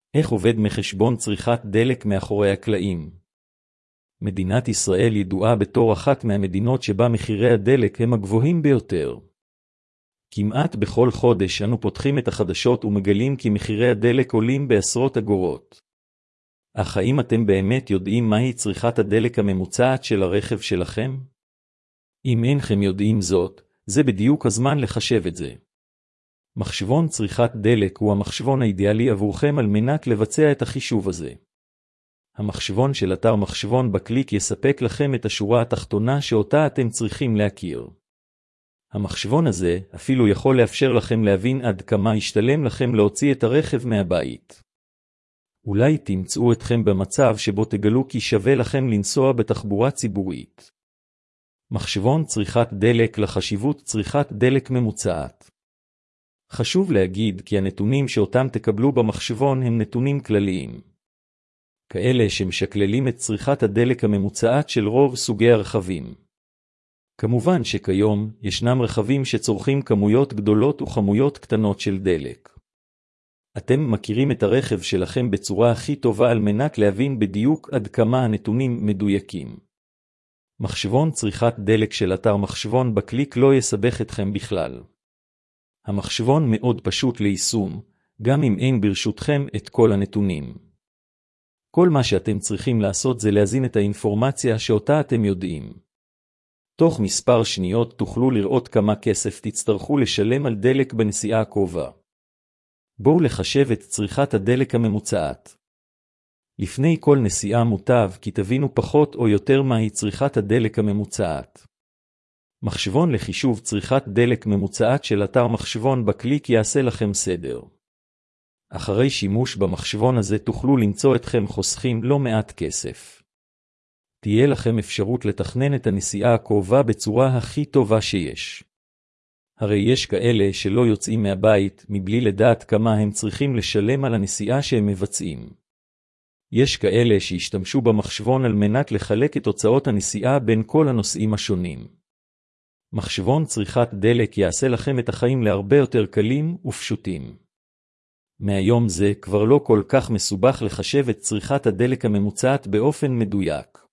איך עובד מחשבון צריכת דלק מאחורי הקלעים? מדינת ישראל ידועה בתור אחת מהמדינות שבה מחירי הדלק הם הגבוהים ביותר. כמעט בכל חודש אנו פותחים את החדשות ומגלים כי מחירי הדלק עולים בעשרות אגורות. אך האם אתם באמת יודעים מהי צריכת הדלק הממוצעת של הרכב שלכם? אם אינכם יודעים זאת, זה בדיוק הזמן לחשב את זה. מחשבון צריכת דלק הוא המחשבון האידיאלי עבורכם על מנת לבצע את החישוב הזה. המחשבון של אתר מחשבון בקליק יספק לכם את השורה התחתונה שאותה אתם צריכים להכיר. המחשבון הזה אפילו יכול לאפשר לכם להבין עד כמה ישתלם לכם להוציא את הרכב מהבית. אולי תמצאו אתכם במצב שבו תגלו כי שווה לכם לנסוע בתחבורה ציבורית. מחשבון צריכת דלק לחשיבות צריכת דלק ממוצעת. חשוב להגיד כי הנתונים שאותם תקבלו במחשבון הם נתונים כלליים. כאלה שמשקללים את צריכת הדלק הממוצעת של רוב סוגי הרכבים. כמובן שכיום ישנם רכבים שצורכים כמויות גדולות וכמויות קטנות של דלק. אתם מכירים את הרכב שלכם בצורה הכי טובה על מנת להבין בדיוק עד כמה הנתונים מדויקים. מחשבון צריכת דלק של אתר מחשבון בקליק לא יסבך אתכם בכלל. המחשבון מאוד פשוט ליישום, גם אם אין ברשותכם את כל הנתונים. כל מה שאתם צריכים לעשות זה להזין את האינפורמציה שאותה אתם יודעים. תוך מספר שניות תוכלו לראות כמה כסף תצטרכו לשלם על דלק בנסיעה הקרובה. בואו לחשב את צריכת הדלק הממוצעת. לפני כל נסיעה מוטב כי תבינו פחות או יותר מהי צריכת הדלק הממוצעת. מחשבון לחישוב צריכת דלק ממוצעת של אתר מחשבון בקליק יעשה לכם סדר. אחרי שימוש במחשבון הזה תוכלו למצוא אתכם חוסכים לא מעט כסף. תהיה לכם אפשרות לתכנן את הנסיעה הקרובה בצורה הכי טובה שיש. הרי יש כאלה שלא יוצאים מהבית מבלי לדעת כמה הם צריכים לשלם על הנסיעה שהם מבצעים. יש כאלה שישתמשו במחשבון על מנת לחלק את הוצאות הנסיעה בין כל הנושאים השונים. מחשבון צריכת דלק יעשה לכם את החיים להרבה יותר קלים ופשוטים. מהיום זה כבר לא כל כך מסובך לחשב את צריכת הדלק הממוצעת באופן מדויק.